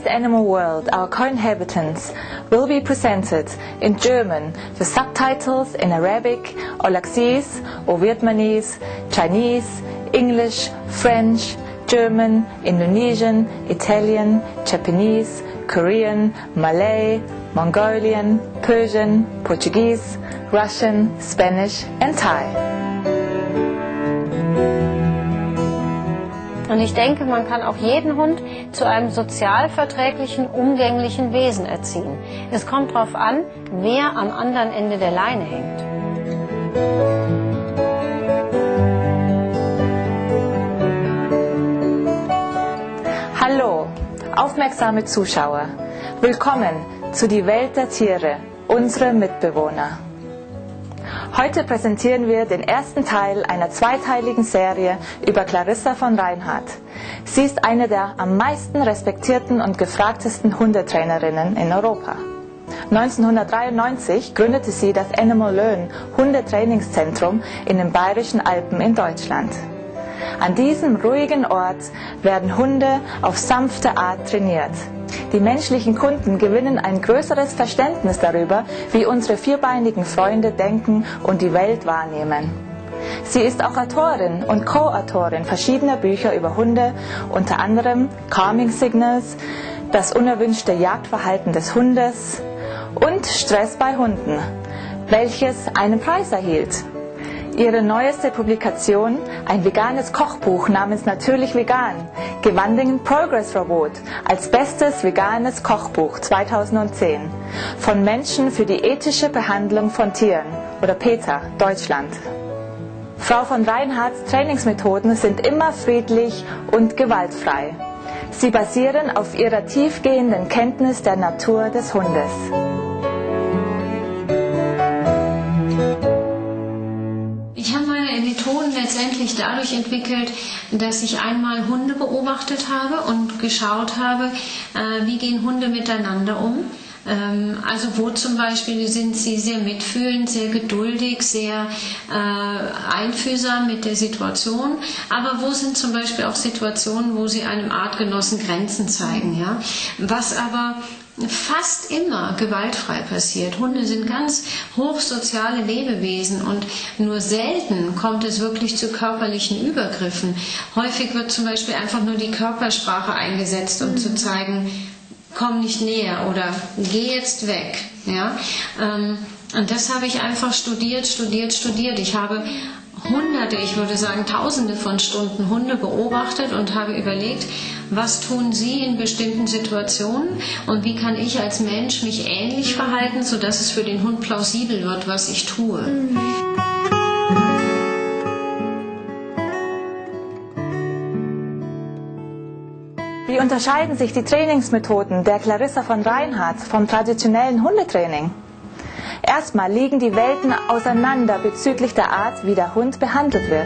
today's Animal World, our co-inhabitants, will be presented in German with subtitles in Arabic, Olaxese or Vietnamese, Chinese, English, French, German, Indonesian, Italian, Japanese, Korean, Malay, Mongolian, Persian, Portuguese, Russian, Spanish and Thai. Und ich denke, man kann auch jeden Hund zu einem sozialverträglichen, umgänglichen Wesen erziehen. Es kommt darauf an, wer am anderen Ende der Leine hängt. Hallo, aufmerksame Zuschauer. Willkommen zu Die Welt der Tiere, unsere Mitbewohner. Heute präsentieren wir den ersten Teil einer zweiteiligen Serie über Clarissa von Reinhardt. Sie ist eine der am meisten respektierten und gefragtesten Hundetrainerinnen in Europa. 1993 gründete sie das Animal Learn Hundetrainingszentrum in den Bayerischen Alpen in Deutschland. An diesem ruhigen Ort werden Hunde auf sanfte Art trainiert. Die menschlichen Kunden gewinnen ein größeres Verständnis darüber, wie unsere vierbeinigen Freunde denken und die Welt wahrnehmen. Sie ist auch Autorin und Co-Autorin verschiedener Bücher über Hunde, unter anderem Calming Signals, das unerwünschte Jagdverhalten des Hundes und Stress bei Hunden, welches einen Preis erhielt. Ihre neueste Publikation, ein veganes Kochbuch namens Natürlich Vegan, gewann den Progress Award als bestes veganes Kochbuch 2010 von Menschen für die ethische Behandlung von Tieren oder PETA, Deutschland. Frau von Reinhardts Trainingsmethoden sind immer friedlich und gewaltfrei. Sie basieren auf ihrer tiefgehenden Kenntnis der Natur des Hundes. Ich habe meine Methoden letztendlich dadurch entwickelt, dass ich einmal Hunde beobachtet habe und geschaut habe, wie gehen Hunde miteinander um. Also wo zum Beispiel sind sie sehr mitfühlend, sehr geduldig, sehr einfühlsam mit der Situation, aber wo sind zum Beispiel auch Situationen, wo sie einem Artgenossen Grenzen zeigen, ja? Was aber fast immer gewaltfrei passiert. Hunde sind ganz hochsoziale Lebewesen und nur selten kommt es wirklich zu körperlichen Übergriffen. Häufig wird zum Beispiel einfach nur die Körpersprache eingesetzt, um zu zeigen, komm nicht näher oder geh jetzt weg. Ja? Und das habe ich einfach studiert. Ich habe Hunderte, ich würde sagen Tausende von Stunden Hunde beobachtet und habe überlegt, was tun sie in bestimmten Situationen und wie kann ich als Mensch mich ähnlich verhalten, sodass es für den Hund plausibel wird, was ich tue. Wie unterscheiden sich die Trainingsmethoden der Clarissa von Reinhardt vom traditionellen Hundetraining? Erstmal liegen die Welten auseinander bezüglich der Art, wie der Hund behandelt wird.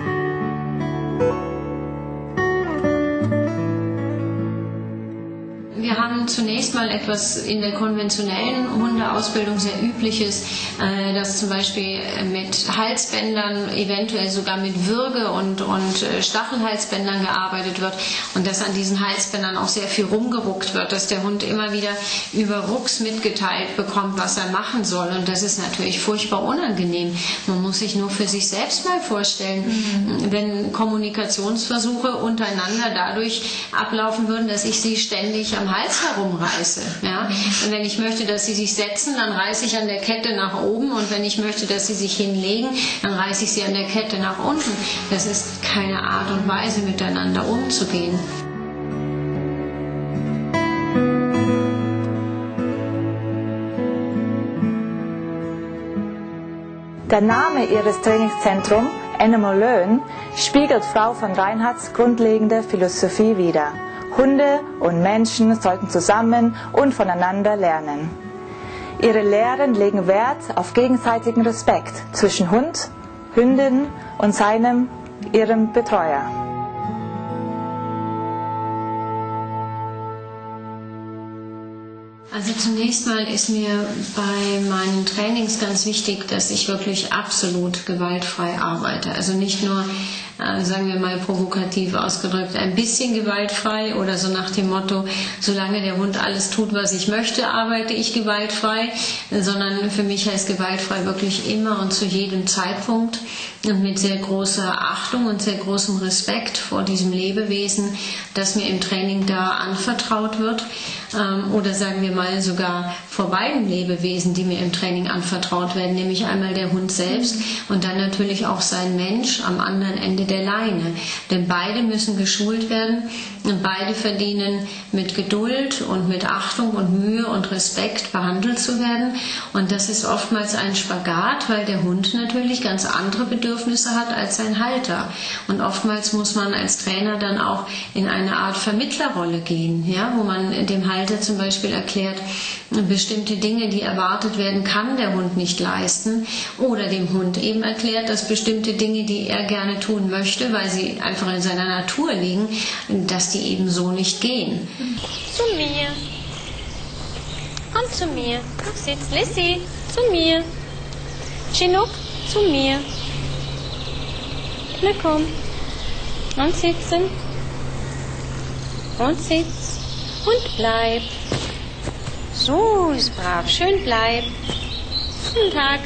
Wir haben zunächst mal etwas in der konventionellen Hundeausbildung sehr Übliches, dass zum Beispiel mit Halsbändern, eventuell sogar mit Würge- und Stachelhalsbändern gearbeitet wird und dass an diesen Halsbändern auch sehr viel rumgeruckt wird, dass der Hund immer wieder über Rucks mitgeteilt bekommt, was er machen soll. Und das ist natürlich furchtbar unangenehm. Man muss sich nur für sich selbst mal vorstellen, wenn Kommunikationsversuche untereinander dadurch ablaufen würden, dass ich sie ständig am Hals herumreiße. Ja? Und wenn ich möchte, dass sie sich setzen, dann reiße ich an der Kette nach oben und wenn ich möchte, dass sie sich hinlegen, dann reiße ich sie an der Kette nach unten. Das ist keine Art und Weise, miteinander umzugehen. Der Name ihres Trainingszentrums, Animal Learn, spiegelt Frau von Reinhardts grundlegende Philosophie wider. Hunde und Menschen sollten zusammen und voneinander lernen. Ihre Lehren legen Wert auf gegenseitigen Respekt zwischen Hund, Hündin und ihrem Betreuer. Also zunächst mal ist mir bei meinen Trainings ganz wichtig, dass ich wirklich absolut gewaltfrei arbeite. Also nicht nur, sagen wir mal provokativ ausgedrückt, ein bisschen gewaltfrei oder so nach dem Motto, solange der Hund alles tut, was ich möchte, arbeite ich gewaltfrei, sondern für mich heißt gewaltfrei wirklich immer und zu jedem Zeitpunkt und mit sehr großer Achtung und sehr großem Respekt vor diesem Lebewesen, das mir im Training da anvertraut wird. Oder sagen wir mal sogar vor beiden Lebewesen, die mir im Training anvertraut werden, nämlich einmal der Hund selbst und dann natürlich auch sein Mensch am anderen Ende der Leine. Denn beide müssen geschult werden und beide verdienen mit Geduld und mit Achtung und Mühe und Respekt behandelt zu werden. Und das ist oftmals ein Spagat, weil der Hund natürlich ganz andere Bedürfnisse hat als sein Halter. Und oftmals muss man als Trainer dann auch in eine Art Vermittlerrolle gehen, ja, wo man dem Halter zum Beispiel erklärt, bestimmte Dinge, die erwartet werden, kann der Hund nicht leisten, oder dem Hund eben erklärt, dass bestimmte Dinge, die er gerne tun möchte, weil sie einfach in seiner Natur liegen, dass die eben so nicht gehen. Zu mir. Komm zu mir. Komm, sitz. Lissy, zu mir. Chinook, zu mir. Na komm. Und sitzen. Und sitz. Und bleib. So ist brav. Schön bleib. Guten Tag.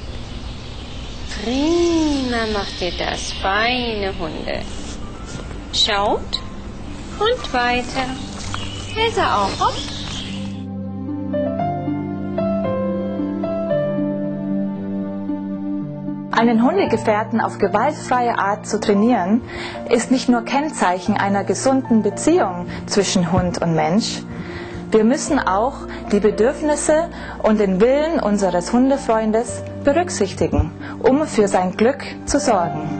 Prima macht ihr das. Feine Hunde. Schaut. Und weiter. Hier ist er auch. Hopp. Einen Hundegefährten auf gewaltfreie Art zu trainieren, ist nicht nur Kennzeichen einer gesunden Beziehung zwischen Hund und Mensch. Wir müssen auch die Bedürfnisse und den Willen unseres Hundefreundes berücksichtigen, um für sein Glück zu sorgen.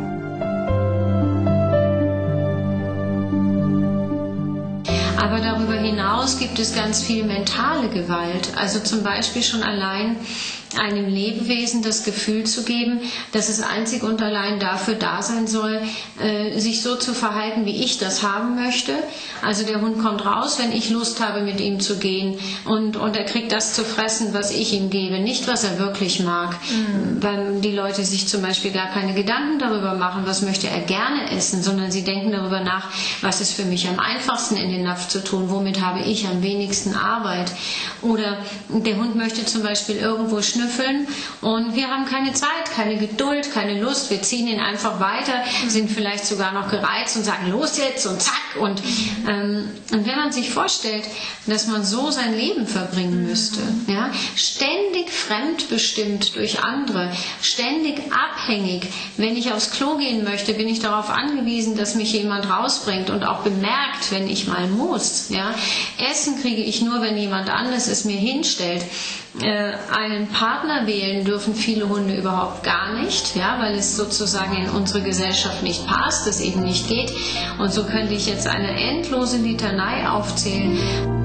Aber darüber hinaus gibt es ganz viel mentale Gewalt. Also zum Beispiel schon allein einem Lebewesen das Gefühl zu geben, dass es einzig und allein dafür da sein soll, sich so zu verhalten, wie ich das haben möchte. Also der Hund kommt raus, wenn ich Lust habe, mit ihm zu gehen, und er kriegt das zu fressen, was ich ihm gebe, nicht was er wirklich mag. Weil die Leute sich zum Beispiel gar keine Gedanken darüber machen, was möchte er gerne essen, sondern sie denken darüber nach, was ist für mich am einfachsten in den Napf zu tun, womit habe ich am wenigsten Arbeit. Oder der Hund möchte zum Beispiel irgendwo schnüffeln und wir haben keine Zeit, keine Geduld, keine Lust. Wir ziehen ihn einfach weiter, sind vielleicht sogar noch gereizt und sagen, los jetzt und zack. Und wenn man sich vorstellt, dass man so sein Leben verbringen müsste, ja, ständig fremdbestimmt durch andere, ständig abhängig. Wenn ich aufs Klo gehen möchte, bin ich darauf angewiesen, dass mich jemand rausbringt und auch bemerkt, wenn ich mal muss. Ja. Essen kriege ich nur, wenn jemand anderes es mir hinstellt. Einen Partner wählen dürfen viele Hunde überhaupt gar nicht, ja, weil es sozusagen in unsere Gesellschaft nicht passt, es eben nicht geht. Und so könnte ich jetzt eine endlose Litanei aufzählen.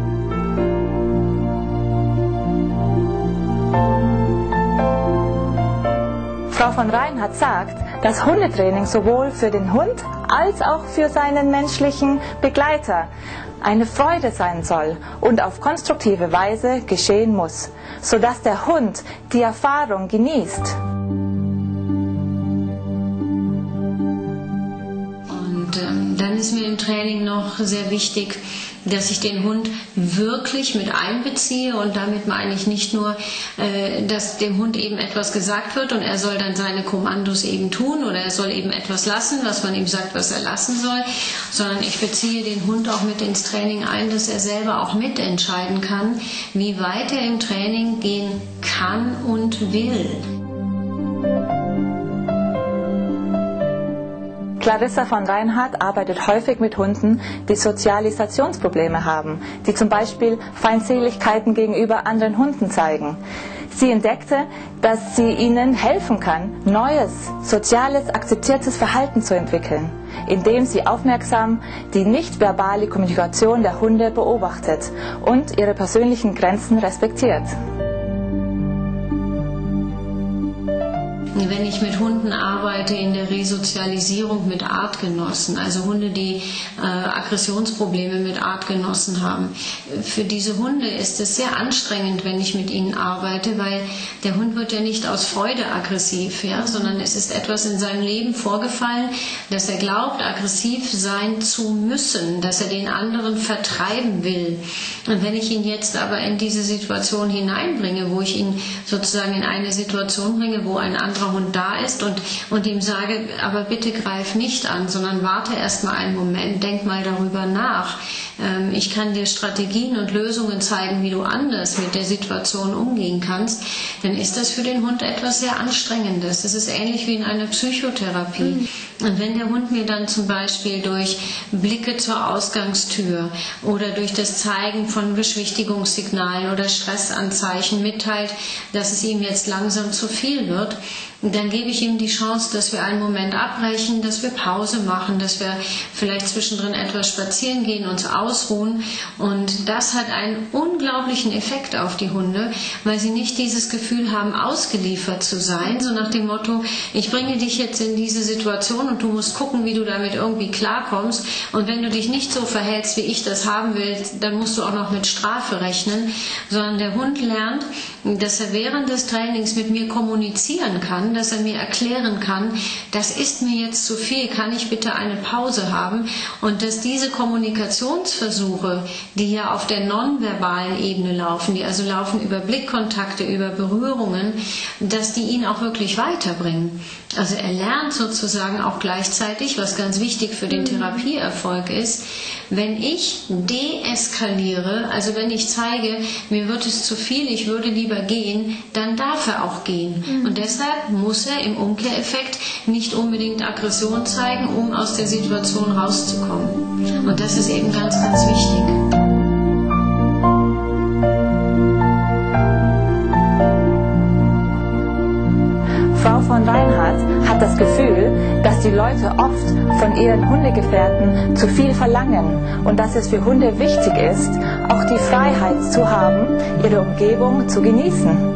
Frau von Reinhardt sagt, dass Hundetraining sowohl für den Hund als auch für seinen menschlichen Begleiter eine Freude sein soll und auf konstruktive Weise geschehen muss, sodass der Hund die Erfahrung genießt. Und dann ist mir im Training noch sehr wichtig, dass ich den Hund wirklich mit einbeziehe, und damit meine ich nicht nur, dass dem Hund eben etwas gesagt wird und er soll dann seine Kommandos eben tun oder er soll eben etwas lassen, was man ihm sagt, was er lassen soll, sondern ich beziehe den Hund auch mit ins Training ein, dass er selber auch mitentscheiden kann, wie weit er im Training gehen kann und will. Clarissa von Reinhardt arbeitet häufig mit Hunden, die Sozialisationsprobleme haben, die zum Beispiel Feindseligkeiten gegenüber anderen Hunden zeigen. Sie entdeckte, dass sie ihnen helfen kann, neues, soziales, akzeptiertes Verhalten zu entwickeln, indem sie aufmerksam die nicht-verbale Kommunikation der Hunde beobachtet und ihre persönlichen Grenzen respektiert. wenn ich mit Hunden arbeite in der Resozialisierung mit Artgenossen, also Hunde, die Aggressionsprobleme mit Artgenossen haben. Für diese Hunde ist es sehr anstrengend, wenn ich mit ihnen arbeite, weil der Hund wird ja nicht aus Freude aggressiv, ja, sondern es ist etwas in seinem Leben vorgefallen, dass er glaubt, aggressiv sein zu müssen, dass er den anderen vertreiben will. Und wenn ich ihn jetzt aber in diese Situation hineinbringe, wo ich ihn sozusagen in eine Situation bringe, wo ein anderer Hund da ist und ihm sage, aber bitte greif nicht an, sondern warte erst mal einen Moment, denk mal darüber nach. Ich kann dir Strategien und Lösungen zeigen, wie du anders mit der Situation umgehen kannst, dann ist das für den Hund etwas sehr Anstrengendes. Das ist ähnlich wie in einer Psychotherapie. Und wenn der Hund mir dann zum Beispiel durch Blicke zur Ausgangstür oder durch das Zeigen von Beschwichtigungssignalen oder Stressanzeichen mitteilt, dass es ihm jetzt langsam zu viel wird, dann gebe ich ihm die Chance, dass wir einen Moment abbrechen, dass wir Pause machen, dass wir vielleicht zwischendrin etwas spazieren gehen, uns ausruhen. Und das hat einen unglaublichen Effekt auf die Hunde, weil sie nicht dieses Gefühl haben, ausgeliefert zu sein, so nach dem Motto, ich bringe dich jetzt in diese Situation und du musst gucken, wie du damit irgendwie klarkommst. Und wenn du dich nicht so verhältst, wie ich das haben will, dann musst du auch noch mit Strafe rechnen. Sondern der Hund lernt, dass er während des Trainings mit mir kommunizieren kann, dass er mir erklären kann, das ist mir jetzt zu viel, kann ich bitte eine Pause haben, und dass diese Kommunikationsversuche, die ja auf der nonverbalen Ebene laufen, die also laufen über Blickkontakte, über Berührungen, dass die ihn auch wirklich weiterbringen. Also er lernt sozusagen auch gleichzeitig, was ganz wichtig für den Therapieerfolg ist, wenn ich deeskaliere, also wenn ich zeige, mir wird es zu viel, ich würde lieber gehen, dann darf er auch gehen. Und deshalb muss er im Umkehreffekt nicht unbedingt Aggression zeigen, um aus der Situation rauszukommen. Und das ist eben ganz, ganz wichtig. Frau von Reinhardt hat das Gefühl, dass die Leute oft von ihren Hundegefährten zu viel verlangen und dass es für Hunde wichtig ist, auch die Freiheit zu haben, ihre Umgebung zu genießen.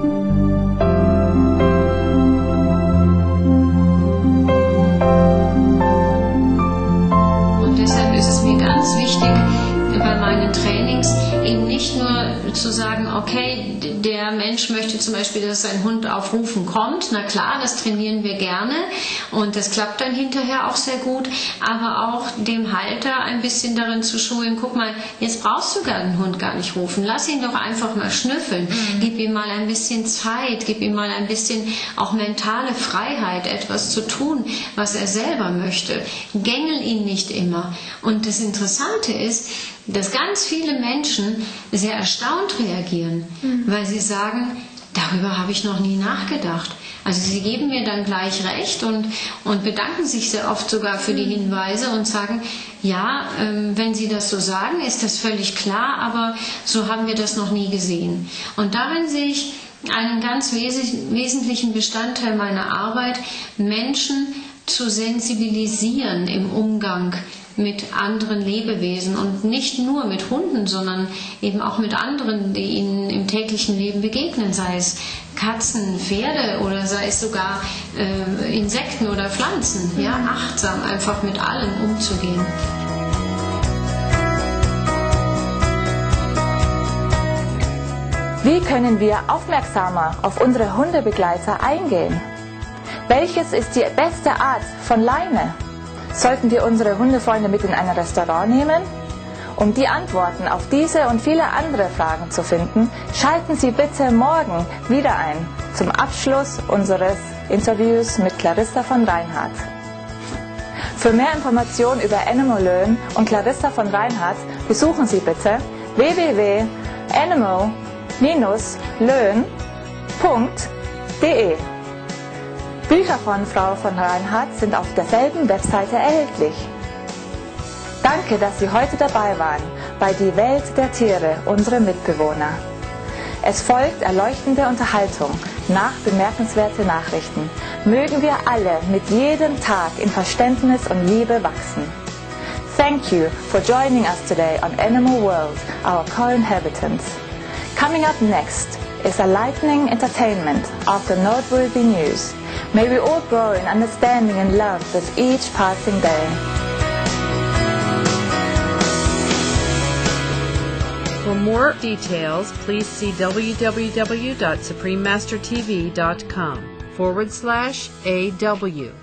Und deshalb ist es mir ganz wichtig, bei meinen Trainings eben nicht nur zu sagen, okay, der Mensch möchte zum Beispiel, dass sein Hund auf Rufen kommt. Na klar, das trainieren wir gerne und das klappt dann hinterher auch sehr gut, aber auch dem Halter ein bisschen darin zu schulen, guck mal, jetzt brauchst du den Hund gar nicht rufen, lass ihn doch einfach mal schnüffeln, gib ihm mal ein bisschen Zeit, gib ihm mal ein bisschen auch mentale Freiheit, etwas zu tun, was er selber möchte. Gängel ihn nicht immer. Und das Interessante ist, dass ganz viele Menschen sehr erstaunt reagieren, weil sie sagen, darüber habe ich noch nie nachgedacht. Also sie geben mir dann gleich recht und bedanken sich sehr oft sogar für die Hinweise und sagen, ja, wenn Sie das so sagen, ist das völlig klar, aber so haben wir das noch nie gesehen. Und darin sehe ich einen ganz wesentlichen Bestandteil meiner Arbeit, Menschen zu sensibilisieren im Umgang mit anderen Lebewesen und nicht nur mit Hunden, sondern eben auch mit anderen, die ihnen im täglichen Leben begegnen, sei es Katzen, Pferde oder sei es sogar Insekten oder Pflanzen, ja, achtsam einfach mit allem umzugehen. Wie können wir aufmerksamer auf unsere Hundebegleiter eingehen? Welches ist die beste Art von Leine? Sollten wir unsere Hundefreunde mit in ein Restaurant nehmen? Um die Antworten auf diese und viele andere Fragen zu finden, schalten Sie bitte morgen wieder ein zum Abschluss unseres Interviews mit Clarissa von Reinhardt. Für mehr Informationen über Animal Learn und Clarissa von Reinhardt besuchen Sie bitte www.animal-learn.de. Bücher von Frau von Reinhardt sind auf derselben Webseite erhältlich. Danke, dass Sie heute dabei waren bei Die Welt der Tiere, unsere Mitbewohner. Es folgt erleuchtende Unterhaltung nach bemerkenswerte Nachrichten. Mögen wir alle mit jedem Tag in Verständnis und Liebe wachsen. Thank you for joining us today on Animal World, our co-inhabitants. Coming up next is a lightning entertainment after noteworthy news. May we all grow in understanding and love with each passing day. For more details, please see www.suprememastertv.com/AW.